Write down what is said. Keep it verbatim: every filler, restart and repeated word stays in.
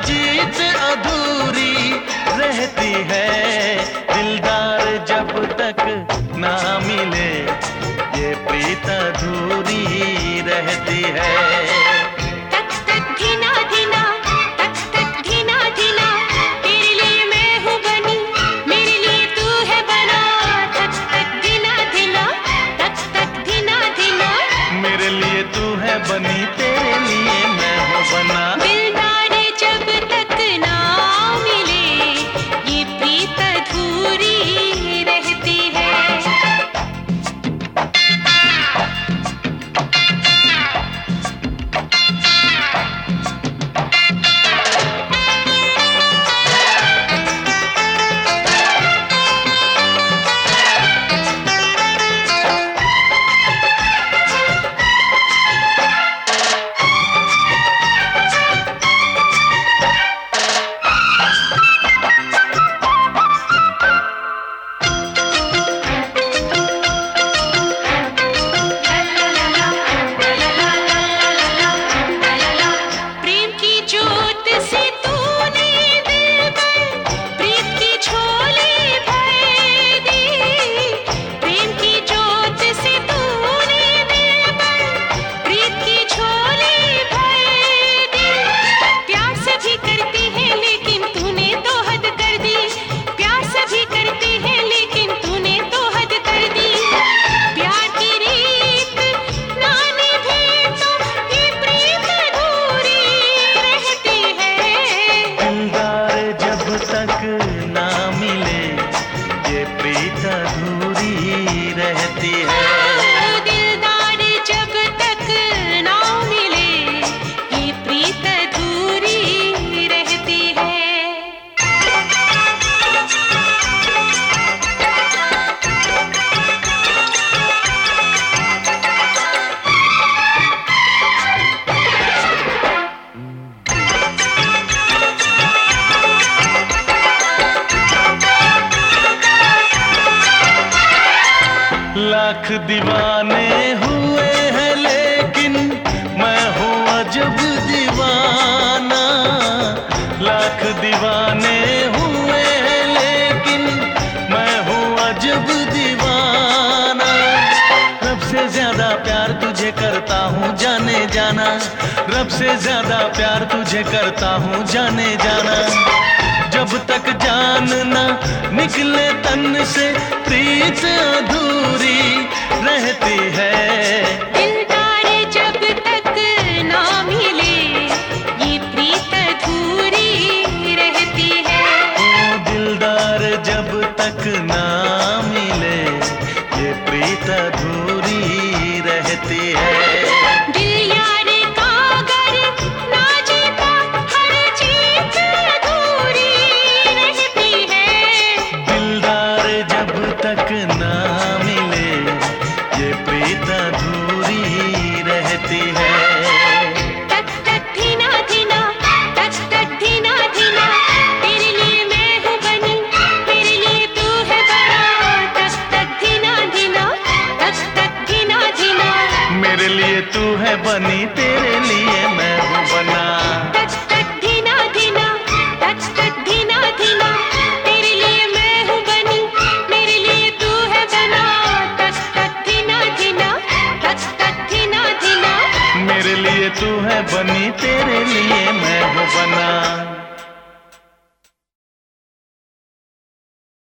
जीत अधूरी रहती है। दिलदार जब तक ना मिले ये प्रीत अधूरी रहती है। तक तक धीना धीना, तक तक धीना धीना, तेरे लिए मैं हूँ बनी, मेरे लिए तू है बना। तक तक धीना धीना, तक तक धीना धीना, मेरे लिए तू है बनी, तेरे लिए मैं हूँ बना। दिलदार जब तक ना मिले ये प्रीत अधूरी रहती है। ना मिले ये प्रीत अधूरी रहती है। दिलदार जब तक ना मिले ये प्रीत अधूरी रहती है। लाख दीवाने हुए हैं लेकिन मैं हूँ अजब दीवाना। लाख दीवाने हुए हैं लेकिन मैं हूँ अजब दीवाना। रब से ज्यादा प्यार तुझे करता हूँ जाने जाना, रब से ज्यादा प्यार तुझे करता हूँ जाने जाना। जब तक जान ना निकले तन से प्रीत अधूरी रहती है। दिलदार जब तक ना मिले ये प्रीत अधूरी रहती है। ओ दिलदार जब तक ना मिले ये प्रीत अधूरी रहती है। तक ना मिले ये प्रीत अधूरी रहती है। तक तक धीना धीना, तक तक धीना धीना, तेरे लिए मैं हूँ बनी, मेरे लिए तू है बना। तक तक धीना धीना, तक तक धीना धीना, मेरे लिए तू है बनी, तेरे लिए मैं हूँ बना। तक तक धीना धीना, तक तक धीना धीना, तेरे लिए मैं हूँ बनी, मेरे लिए तू है बना। तक तक धीना धीना, तक तक धीना धीना, मेरे लिए तू है बनी, तेरे लिए मैं हूँ बना।